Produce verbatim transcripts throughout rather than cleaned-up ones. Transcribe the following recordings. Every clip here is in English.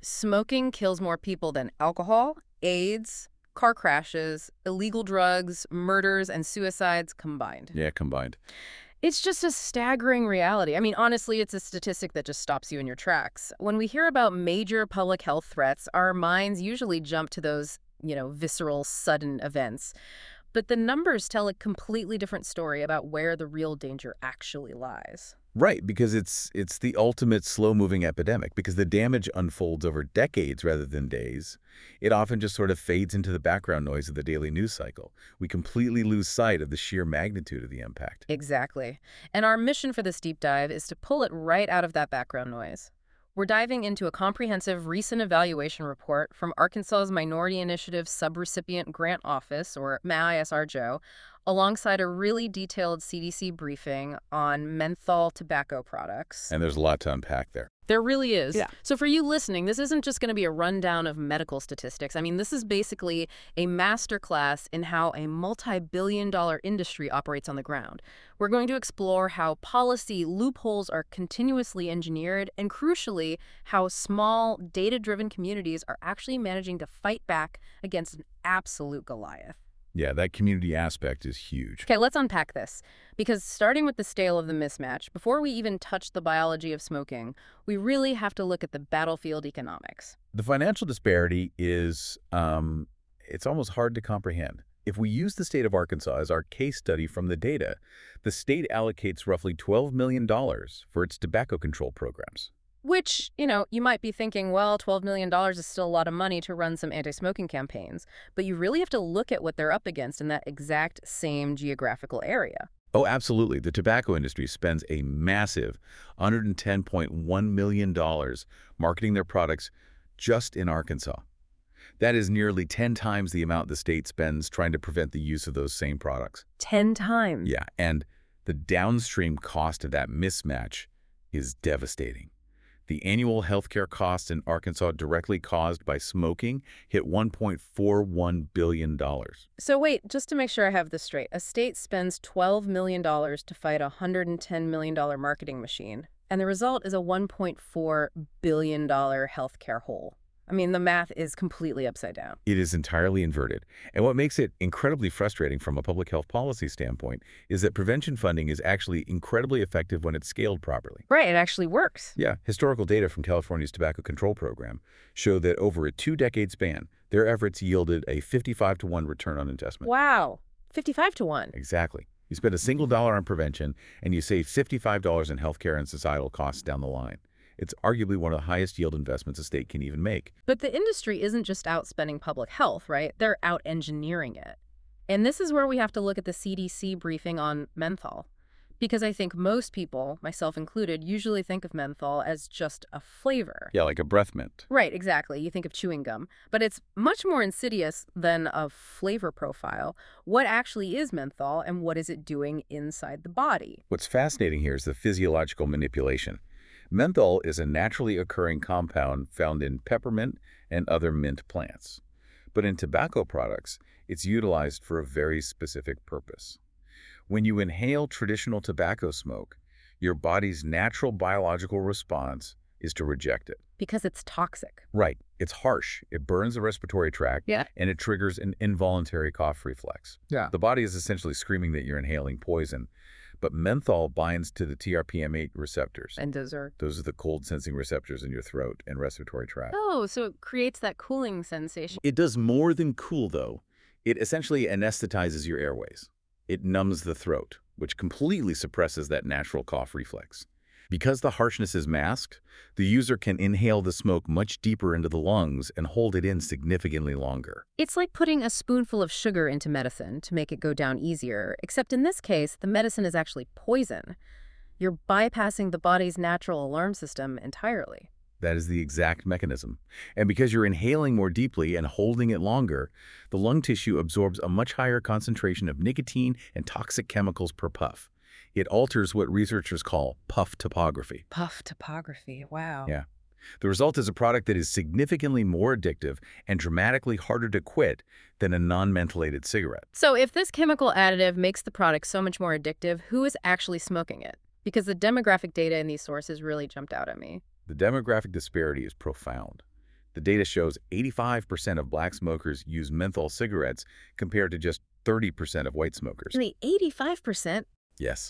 Smoking kills more people than alcohol, AIDS, car crashes, illegal drugs, murders, and suicides combined. Yeah, combined. It's just a staggering reality. I mean, honestly, it's a statistic that just stops you in your tracks. When we hear about major public health threats, our minds usually jump to those, you know, visceral, sudden events. But the numbers tell a completely different story about where the real danger actually lies. Right, because it's it's the ultimate slow-moving epidemic, because the damage unfolds over decades rather than days. It often just sort of fades into the background noise of the daily news cycle. We completely lose sight of the sheer magnitude of the impact. Exactly. And our mission for this deep dive is to pull it right out of that background noise. We're diving into a comprehensive recent evaluation report from Arkansas's Minority Initiative Subrecipient Grant Office, or M I S R J O, alongside a really detailed C D C briefing on menthol tobacco products. And there's a lot to unpack there. There really is. Yeah. So for you listening, this isn't just going to be a rundown of medical statistics. I mean, this is basically a masterclass in how a multi-billion dollar industry operates on the ground. We're going to explore how policy loopholes are continuously engineered and, crucially, how small, data-driven communities are actually managing to fight back against an absolute Goliath. Yeah, that community aspect is huge. Okay, let's unpack this. Because starting with the scale of the mismatch, before we even touch the biology of smoking, we really have to look at the battlefield economics. The financial disparity is, um, it's almost hard to comprehend. If we use the state of Arkansas as our case study from the data, the state allocates roughly twelve million dollars for its tobacco control programs. Which, you know, you might be thinking, well, twelve million dollars is still a lot of money to run some anti-smoking campaigns. But you really have to look at what they're up against in that exact same geographical area. Oh, absolutely. The tobacco industry spends a massive one hundred ten point one million dollars marketing their products just in Arkansas. That is nearly ten times the amount the state spends trying to prevent the use of those same products. Ten times. Yeah, and the downstream cost of that mismatch is devastating. The annual healthcare costs in Arkansas directly caused by smoking hit one point four one billion dollars. So wait, just to make sure I have this straight, a state spends twelve million dollars to fight a one hundred ten million dollars marketing machine, and the result is a one point four billion dollars healthcare hole. I mean, the math is completely upside down. It is entirely inverted. And what makes it incredibly frustrating from a public health policy standpoint is that prevention funding is actually incredibly effective when it's scaled properly. Right, it actually works. Yeah, historical data from California's tobacco control program show that over a two-decade span, their efforts yielded a fifty-five to one return on investment. Wow, fifty-five to one. Exactly. You spend a single dollar on prevention, and you save fifty-five dollars in healthcare and societal costs down the line. It's arguably one of the highest yield investments a state can even make. But the industry isn't just out spending public health, right? They're out engineering it. And this is where we have to look at the C D C briefing on menthol. Because I think most people, myself included, usually think of menthol as just a flavor. Yeah, like a breath mint. Right, exactly. You think of chewing gum. But it's much more insidious than a flavor profile. What actually is menthol, and what is it doing inside the body? What's fascinating here is the physiological manipulation. Menthol is a naturally occurring compound found in peppermint and other mint plants. But in tobacco products, it's utilized for a very specific purpose. When you inhale traditional tobacco smoke, your body's natural biological response is to reject it. Because it's toxic. Right. It's harsh. It burns the respiratory tract, Yeah. and it triggers an involuntary cough reflex. Yeah. The body is essentially screaming that you're inhaling poison. But menthol binds to the T R P M eight receptors. And those are... Those are the cold-sensing receptors in your throat and respiratory tract. Oh, so it creates that cooling sensation. It does more than cool, though. It essentially anesthetizes your airways. It numbs the throat, which completely suppresses that natural cough reflex. Because the harshness is masked, the user can inhale the smoke much deeper into the lungs and hold it in significantly longer. It's like putting a spoonful of sugar into medicine to make it go down easier, except in this case, the medicine is actually poison. You're bypassing the body's natural alarm system entirely. That is the exact mechanism. And because you're inhaling more deeply and holding it longer, the lung tissue absorbs a much higher concentration of nicotine and toxic chemicals per puff. It alters what researchers call puff topography. Puff topography, wow. Yeah. The result is a product that is significantly more addictive and dramatically harder to quit than a non-mentholated cigarette. So if this chemical additive makes the product so much more addictive, who is actually smoking it? Because the demographic data in these sources really jumped out at me. The demographic disparity is profound. The data shows eighty-five percent of black smokers use menthol cigarettes compared to just thirty percent of white smokers. Really, eighty-five percent? Yes.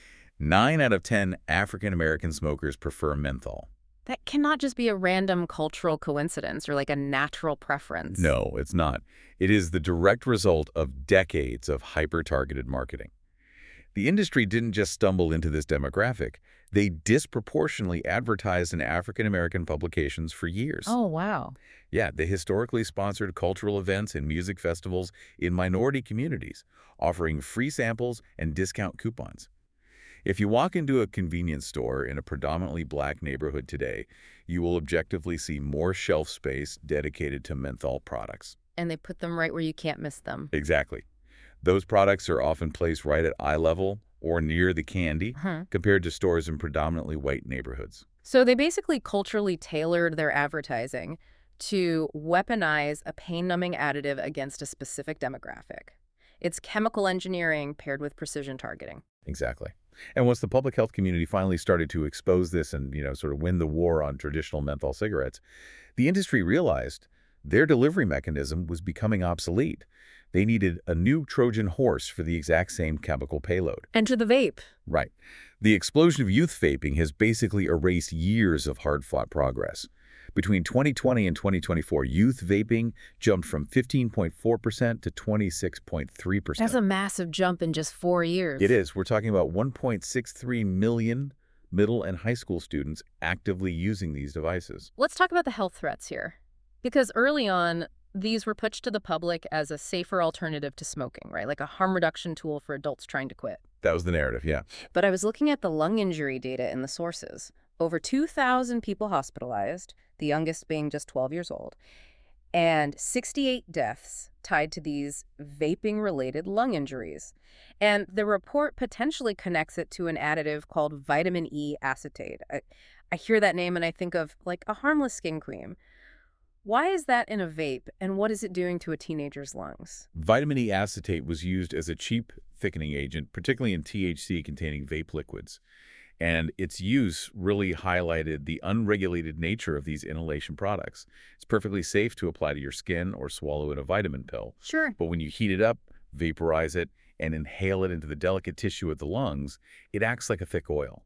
Nine out of ten African-American smokers prefer menthol. That cannot just be a random cultural coincidence or like a natural preference. No, it's not. It is the direct result of decades of hyper-targeted marketing. The industry didn't just stumble into this demographic. They disproportionately advertised in African-American publications for years. Oh, wow. Yeah, they historically sponsored cultural events and music festivals in minority communities, offering free samples and discount coupons. If you walk into a convenience store in a predominantly black neighborhood today, you will objectively see more shelf space dedicated to menthol products. And they put them right where you can't miss them. Exactly. Those products are often placed right at eye level or near the candy, Huh. compared to stores in predominantly white neighborhoods. So they basically culturally tailored their advertising to weaponize a pain-numbing additive against a specific demographic. It's chemical engineering paired with precision targeting. Exactly. And once the public health community finally started to expose this and, you know, sort of win the war on traditional menthol cigarettes, the industry realized their delivery mechanism was becoming obsolete. They needed a new Trojan horse for the exact same chemical payload. Enter the vape. Right. The explosion of youth vaping has basically erased years of hard-fought progress. Between twenty twenty and twenty twenty-four, youth vaping jumped from fifteen point four percent to twenty-six point three percent. That's a massive jump in just four years. It is. We're talking about one point six three million middle and high school students actively using these devices. Let's talk about the health threats here. Because early on, these were pitched to the public as a safer alternative to smoking, right? Like a harm reduction tool for adults trying to quit. That was the narrative, yeah. But I was looking at the lung injury data in the sources. Over two thousand people hospitalized, the youngest being just twelve years old, and sixty-eight deaths tied to these vaping-related lung injuries. And the report potentially connects it to an additive called vitamin E acetate. I, I hear that name and I think of like a harmless skin cream. Why is that in a vape, and what is it doing to a teenager's lungs? Vitamin E acetate was used as a cheap thickening agent, particularly in T H C-containing vape liquids. And its use really highlighted the unregulated nature of these inhalation products. It's perfectly safe to apply to your skin or swallow in a vitamin pill. Sure. But when you heat it up, vaporize it, and inhale it into the delicate tissue of the lungs, it acts like a thick oil.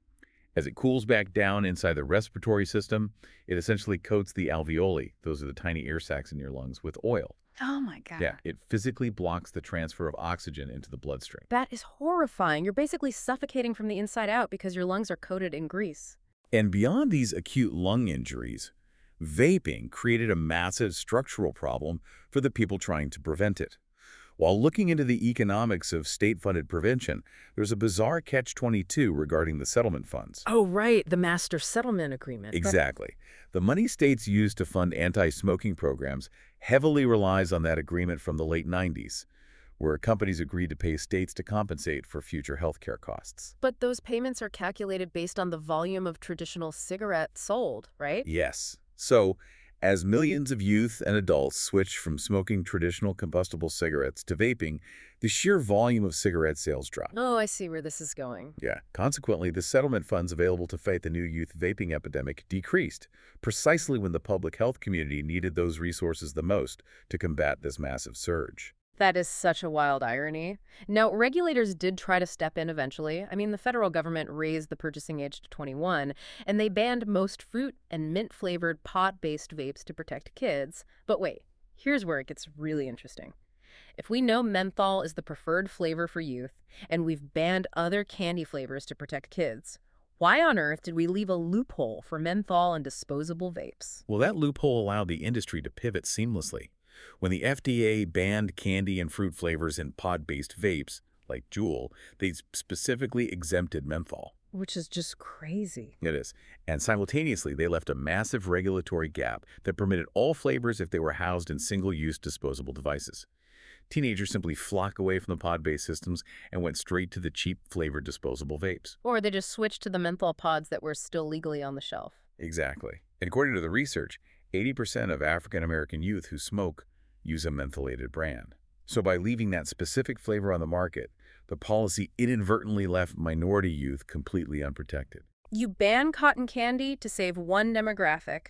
As it cools back down inside the respiratory system, it essentially coats the alveoli, those are the tiny air sacs in your lungs, with oil. Oh, my God. Yeah, it physically blocks the transfer of oxygen into the bloodstream. That is horrifying. You're basically suffocating from the inside out because your lungs are coated in grease. And beyond these acute lung injuries, vaping created a massive structural problem for the people trying to prevent it. While looking into the economics of state-funded prevention, there's a bizarre catch twenty-two regarding the settlement funds. Oh, right. The master settlement agreement. Exactly. The money states use to fund anti-smoking programs heavily relies on that agreement from the late nineties, where companies agreed to pay states to compensate for future health care costs. But those payments are calculated based on the volume of traditional cigarettes sold, right? Yes. So, as millions of youth and adults switch from smoking traditional combustible cigarettes to vaping, the sheer volume of cigarette sales dropped. Oh, I see where this is going. Yeah. Consequently, the settlement funds available to fight the new youth vaping epidemic decreased, precisely when the public health community needed those resources the most to combat this massive surge. That is such a wild irony. Now, regulators did try to step in eventually. I mean, the federal government raised the purchasing age to twenty-one, and they banned most fruit and mint-flavored pot-based vapes to protect kids. But wait, here's where it gets really interesting. If we know menthol is the preferred flavor for youth, and we've banned other candy flavors to protect kids, why on earth did we leave a loophole for menthol and disposable vapes? Well, that loophole allowed the industry to pivot seamlessly. When the F D A banned candy and fruit flavors in pod-based vapes, like Juul, they specifically exempted menthol. Which is just crazy. It is. And simultaneously, they left a massive regulatory gap that permitted all flavors if they were housed in single-use disposable devices. Teenagers simply flock away from the pod-based systems and went straight to the cheap flavored disposable vapes. Or they just switched to the menthol pods that were still legally on the shelf. Exactly. And according to the research, eighty percent of African-American youth who smoke use a mentholated brand. So by leaving that specific flavor on the market, the policy inadvertently left minority youth completely unprotected. You ban cotton candy to save one demographic,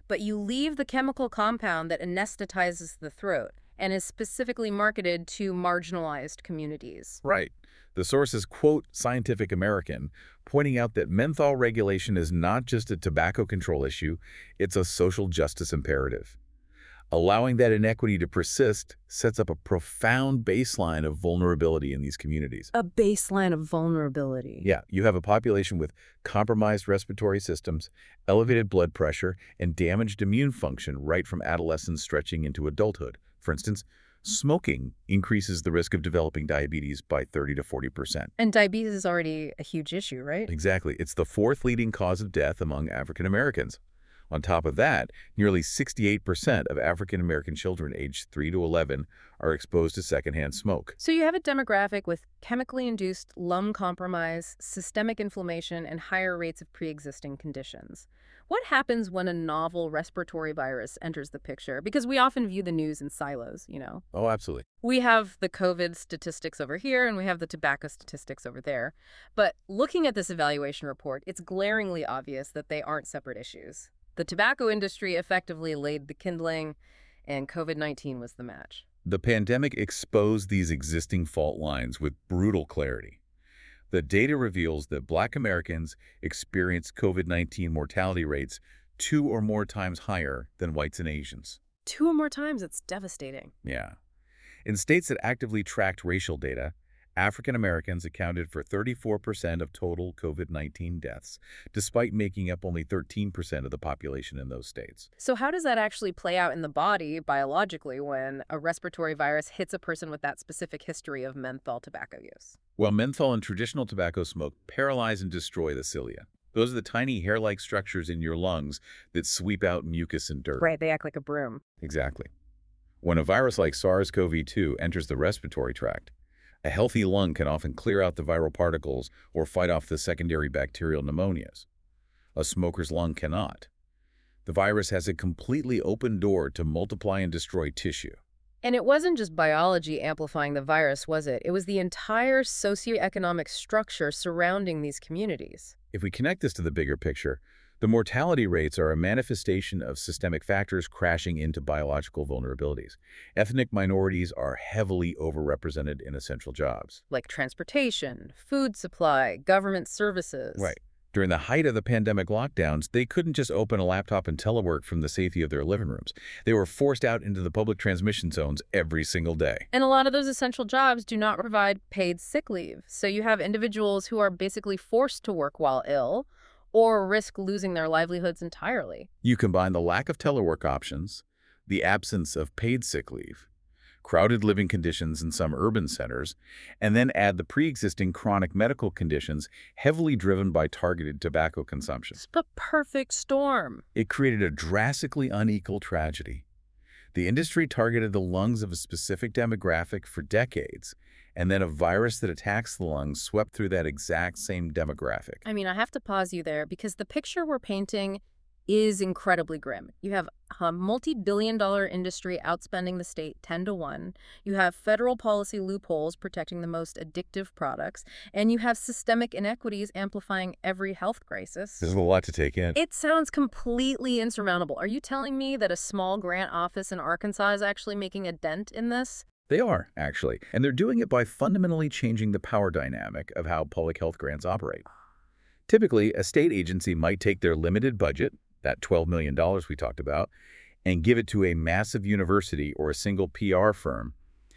but you leave the chemical compound that anesthetizes the throat and is specifically marketed to marginalized communities. Right. The source is, quote, Scientific American, pointing out that menthol regulation is not just a tobacco control issue, it's a social justice imperative. Allowing that inequity to persist sets up a profound baseline of vulnerability in these communities. A baseline of vulnerability. Yeah, you have a population with compromised respiratory systems, elevated blood pressure, and damaged immune function right from adolescence stretching into adulthood. For instance, smoking increases the risk of developing diabetes by thirty to forty percent. And diabetes is already a huge issue, right? Exactly. It's the fourth leading cause of death among African Americans. On top of that, nearly sixty-eight percent of African American children aged three to eleven are exposed to secondhand smoke. So you have a demographic with chemically induced lung compromise, systemic inflammation, and higher rates of pre-existing conditions. What happens when a novel respiratory virus enters the picture? Because we often view the news in silos, you know. Oh, absolutely. We have the COVID statistics over here, and we have the tobacco statistics over there. But looking at this evaluation report, it's glaringly obvious that they aren't separate issues. The tobacco industry effectively laid the kindling, and COVID nineteen was the match. The pandemic exposed these existing fault lines with brutal clarity. The data reveals that Black Americans experience COVID nineteen mortality rates two or more times higher than whites and Asians. Two or more times, it's devastating. Yeah. In states that actively tracked racial data, African Americans accounted for thirty-four percent of total COVID nineteen deaths, despite making up only thirteen percent of the population in those states. So how does that actually play out in the body biologically when a respiratory virus hits a person with that specific history of menthol tobacco use? Well, menthol and traditional tobacco smoke paralyze and destroy the cilia. Those are the tiny hair-like structures in your lungs that sweep out mucus and dirt. Right, they act like a broom. Exactly. When a virus like SARS CoV two enters the respiratory tract, a healthy lung can often clear out the viral particles or fight off the secondary bacterial pneumonias. A smoker's lung cannot. The virus has a completely open door to multiply and destroy tissue. And it wasn't just biology amplifying the virus, was it? It was the entire socioeconomic structure surrounding these communities. If we connect this to the bigger picture, the mortality rates are a manifestation of systemic factors crashing into biological vulnerabilities. Ethnic minorities are heavily overrepresented in essential jobs. Like transportation, food supply, government services. Right. During the height of the pandemic lockdowns, they couldn't just open a laptop and telework from the safety of their living rooms. They were forced out into the public transmission zones every single day. And a lot of those essential jobs do not provide paid sick leave. So you have individuals who are basically forced to work while ill, or risk losing their livelihoods entirely. You combine the lack of telework options, the absence of paid sick leave, crowded living conditions in some urban centers, and then add the pre-existing chronic medical conditions heavily driven by targeted tobacco consumption. It's the perfect storm. It created a drastically unequal tragedy. The industry targeted the lungs of a specific demographic for decades, and then a virus that attacks the lungs swept through that exact same demographic. I mean, I have to pause you there because the picture we're painting is incredibly grim. You have a multi-billion dollar industry outspending the state ten to one. You have federal policy loopholes protecting the most addictive products. And you have systemic inequities amplifying every health crisis. There's a lot to take in. It sounds completely insurmountable. Are you telling me that a small grant office in Arkansas is actually making a dent in this? They are, actually. And they're doing it by fundamentally changing the power dynamic of how public health grants operate. Typically, a state agency might take their limited budget, that twelve million dollars we talked about, and give it to a massive university or a single P R firm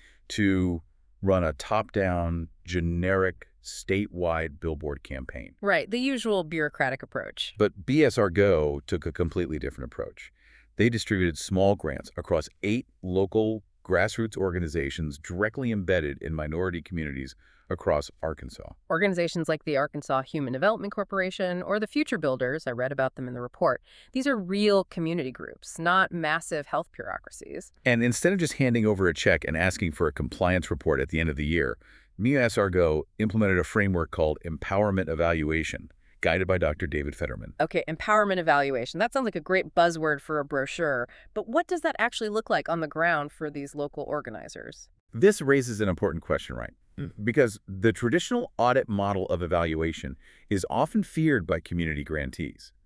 to run a top-down, generic, statewide billboard campaign. Right, the usual bureaucratic approach. But B S R Go took a completely different approach. They distributed small grants across eight local grassroots organizations directly embedded in minority communities across Arkansas. Organizations like the Arkansas Human Development Corporation or the Future Builders, I read about them in the report. These are real community groups, not massive health bureaucracies. And instead of just handing over a check and asking for a compliance report at the end of the year, B S R Go implemented a framework called Empowerment Evaluation, guided by Doctor David Fetterman. Okay, empowerment evaluation. That sounds like a great buzzword for a brochure. But what does that actually look like on the ground for these local organizers? This raises an important question, right? Because the traditional audit model of evaluation is often feared by community grantees.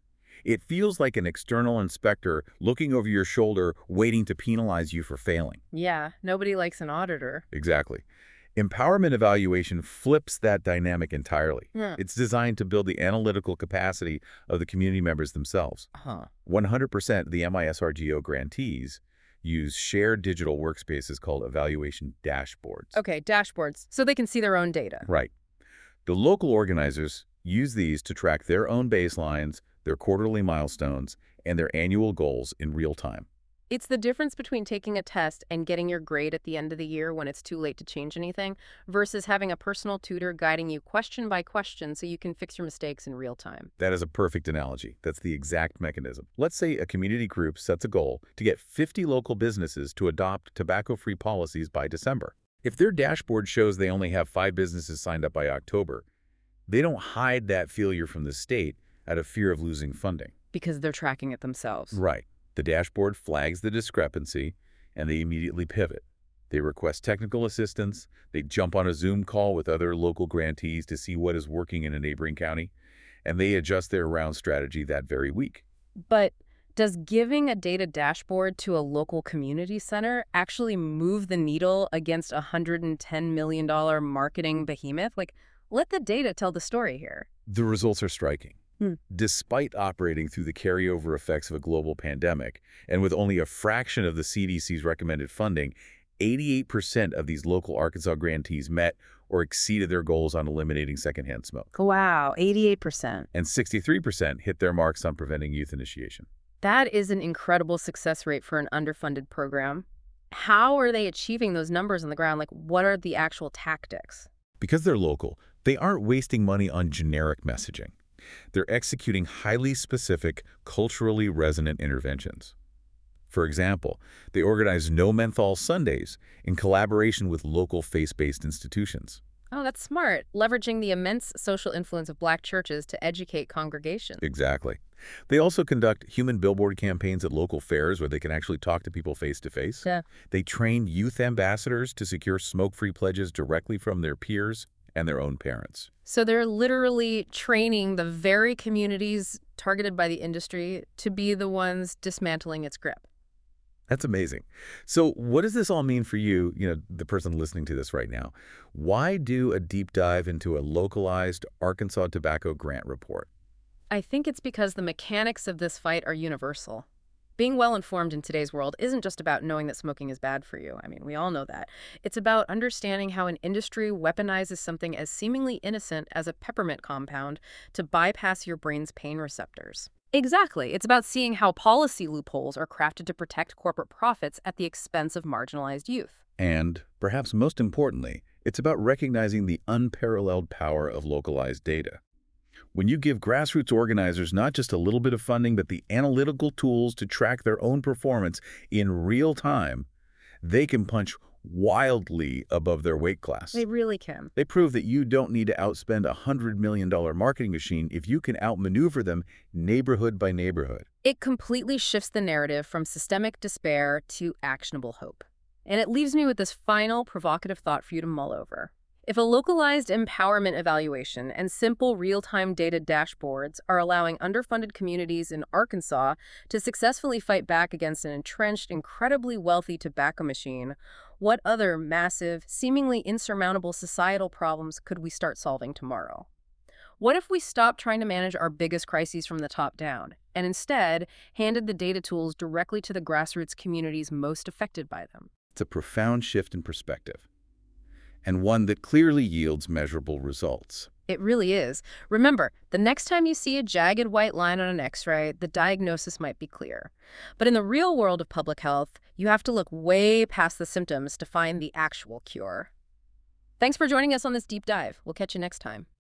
It feels like an external inspector looking over your shoulder, waiting to penalize you for failing. Yeah, nobody likes an auditor. Exactly. Empowerment evaluation flips that dynamic entirely. Yeah. It's designed to build the analytical capacity of the community members themselves. Huh. one hundred percent of the M I S R G O grantees use shared digital workspaces called evaluation dashboards. Okay, dashboards, so they can see their own data. Right. The local organizers use these to track their own baselines, their quarterly milestones, and their annual goals in real time. It's the difference between taking a test and getting your grade at the end of the year when it's too late to change anything versus having a personal tutor guiding you question by question so you can fix your mistakes in real time. That is a perfect analogy. That's the exact mechanism. Let's say a community group sets a goal to get fifty local businesses to adopt tobacco-free policies by December. If their dashboard shows they only have five businesses signed up by October, they don't hide that failure from the state out of fear of losing funding. Because they're tracking it themselves. Right. The dashboard flags the discrepancy, and they immediately pivot. They request technical assistance, they jump on a Zoom call with other local grantees to see what is working in a neighboring county, and they adjust their round strategy that very week. But does giving a data dashboard to a local community center actually move the needle against a one hundred ten million dollar marketing behemoth? Like, let the data tell the story here. The results are striking. Hmm. Despite operating through the carryover effects of a global pandemic, and with only a fraction of the C D C's recommended funding, eighty-eight percent of these local Arkansas grantees met or exceeded their goals on eliminating secondhand smoke. Wow, eighty-eight percent. And sixty-three percent hit their marks on preventing youth initiation. That is an incredible success rate for an underfunded program. How are they achieving those numbers on the ground? Like, what are the actual tactics? Because they're local, they aren't wasting money on generic messaging. They're executing highly specific, culturally resonant interventions. For example, they organize No Menthol Sundays in collaboration with local faith-based institutions. Oh, that's smart. Leveraging the immense social influence of Black churches to educate congregations. Exactly. They also conduct human billboard campaigns at local fairs where they can actually talk to people face-to-face. Yeah. They train youth ambassadors to secure smoke-free pledges directly from their peers and their own parents. So they're literally training the very communities targeted by the industry to be the ones dismantling its grip. That's amazing. So what does this all mean for you, you know, the person listening to this right now? Why do a deep dive into a localized Arkansas tobacco grant report? I think it's because the mechanics of this fight are universal. Being well-informed in today's world isn't just about knowing that smoking is bad for you. I mean, we all know that. It's about understanding how an industry weaponizes something as seemingly innocent as a peppermint compound to bypass your brain's pain receptors. Exactly. It's about seeing how policy loopholes are crafted to protect corporate profits at the expense of marginalized youth. And, perhaps most importantly, it's about recognizing the unparalleled power of localized data. When you give grassroots organizers not just a little bit of funding, but the analytical tools to track their own performance in real time, they can punch wildly above their weight class. They really can. They prove that you don't need to outspend a one hundred million dollar marketing machine if you can outmaneuver them neighborhood by neighborhood. It completely shifts the narrative from systemic despair to actionable hope. And it leaves me with this final provocative thought for you to mull over. If a localized empowerment evaluation and simple real-time data dashboards are allowing underfunded communities in Arkansas to successfully fight back against an entrenched, incredibly wealthy tobacco machine, what other massive, seemingly insurmountable societal problems could we start solving tomorrow? What if we stopped trying to manage our biggest crises from the top down and instead handed the data tools directly to the grassroots communities most affected by them? It's a profound shift in perspective, and one that clearly yields measurable results. It really is. Remember, the next time you see a jagged white line on an X-ray, the diagnosis might be clear. But in the real world of public health, you have to look way past the symptoms to find the actual cure. Thanks for joining us on this deep dive. We'll catch you next time.